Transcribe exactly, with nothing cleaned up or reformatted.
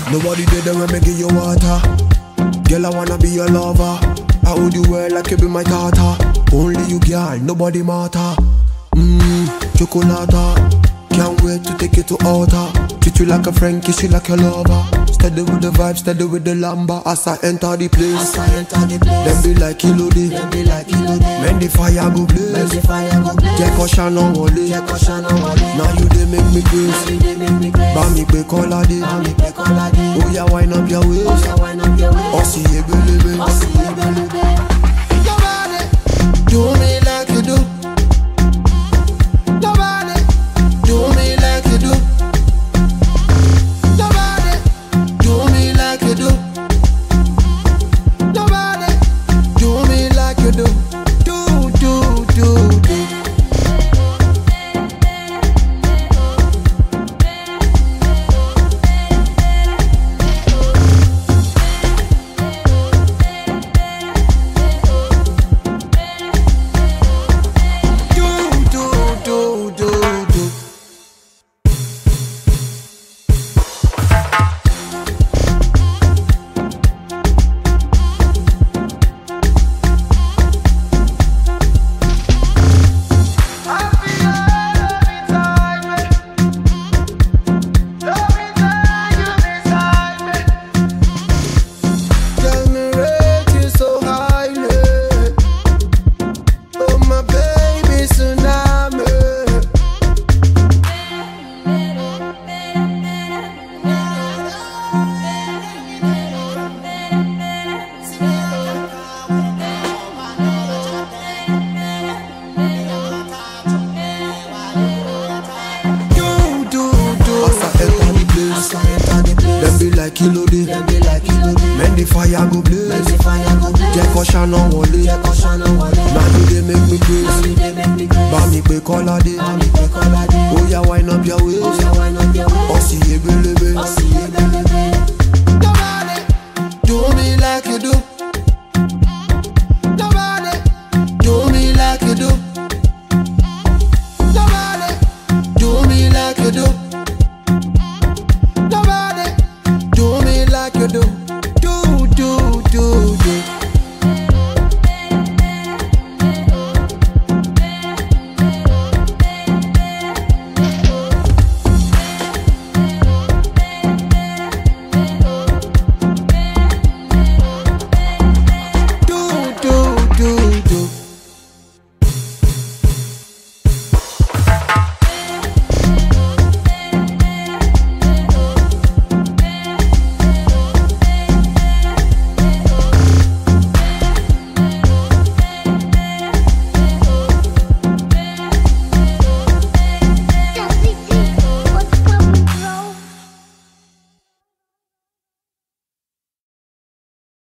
Nobody did them when me give you water. Girl, I wanna be your lover. I hold you well like you be my tata. Only you, girl, nobody matter. Mmm, chocolata. Can't wait to take you to altar. Treat you like a friend, kiss you like your lover. Steady with the vibe, steady with the lamba. As I enter the place, As I enter the place, them be like Elodie, them be like Elodie. men the fire go blaze. Men the fire go blaze. Jẹ́ kó ṣáná wọlé. Jẹ́ kó ṣáná wọlé. Now you dey make me crazy. Now you dey make me crazy. Bá mi pé Kọ́ládé. Bá mi pé Kọ́ládé. Oya wind up your waist. Oya wind up your waist. Ọ̀sìn ebelebe. Ọ̀sìn ebelebe. Nobody do me like you do. Nobody do me like you do. Nobody do me like you do. Nobody do me like you do. Do, do, do, do. Them be like Elodie, Them be like Elodie. men the fire go blaze. Men the fire go blaze. Jẹ́ kó ṣáná wọlé. Jẹ́ kó ṣáná wọlé. Now you dey make me Now crazy. you dey make me crazy. Bá mi pé Kọ́ládé. Bá mi pé Kọ́ládé. Oya wind up your waist. Oya wind up your waist.